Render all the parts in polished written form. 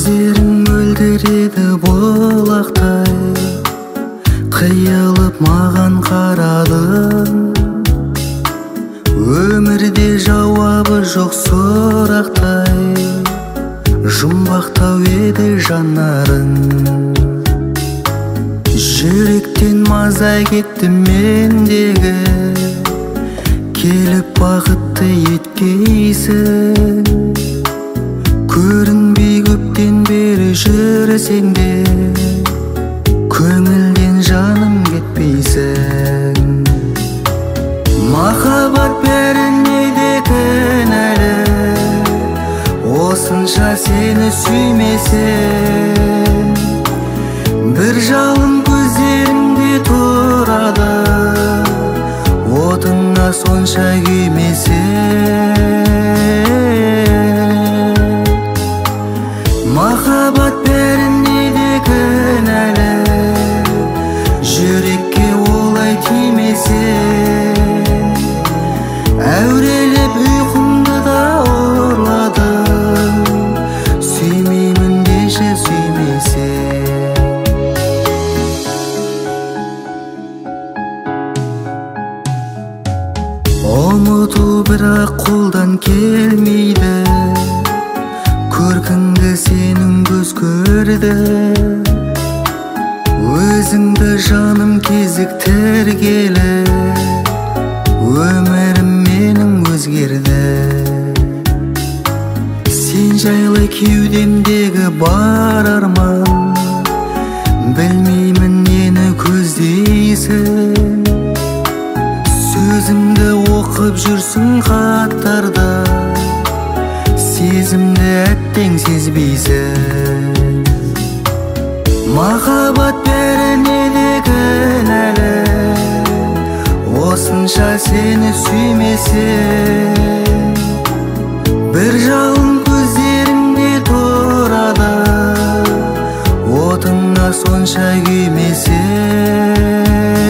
көздерің мөлдіреді бұлақтай, қиылып маған қарадың. Өмірде жауабы жоқ сұрақтай, жұмбақтау еді жанарың. Жүректен маза кетті мендегі, келіп бақытты еткейсің. Көрінбей көптен бері жүрсең де, көңілден жаным кетпейсің. Махаббат бәріне де кінәлі, осынша сені сүймесем. Бір жалын көздеріңде тұрады, отыңа сонша күймесем. Махаббат бәріне де кінәлі, жүрекке олай тимесем. Әурелеп ұйқымды да ұрладым, сүймеймін деші сүймесем. Ұмыту бірақ қолдан келмейді, көркіңді сенің көз көрді. Өзіңді жаным кезіктіргелі, өмірім менің өзгерді. Сен жайлы кеудемдегі бар арман, білмеймін нені көздейсің. Сөзімді оқып жүрсің хаттарда, сезімді әттең сезбейсің. Махаббат бәріне де кінәлі, осынша сені сүймесем. Бір жалын көздеріңде тұрады, отыңа сонша күймесем.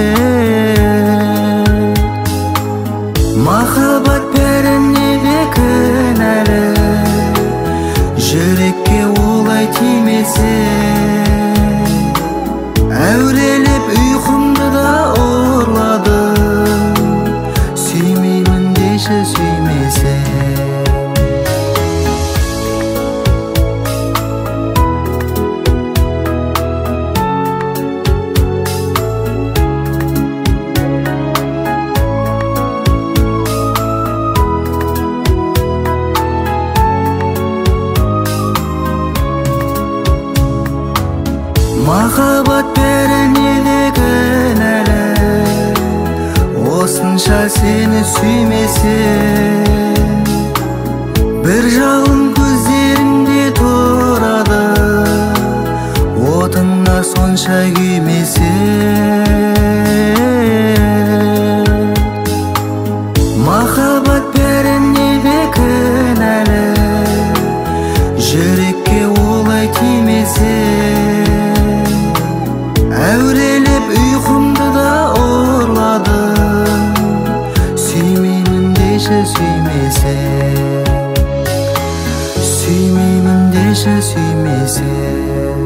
Махаббат бәріне де кінәлі, жүрекке олай тимесем. Әурелеп ұйқымды да ұрладым, сүймеймін деші сүймесем. Махаббат бәріне де кінәлі, осынша сені сүймесем. Бір жалын көздеріңде тұрады, отыңа сонша күймесем. Махаббат бәріне де кінәлі, жүрекке олай тимесем. Әурелеп ұйқымды да ұрладым, сүймеймін деші сүймесем. Сүймеймін деші сүймесем.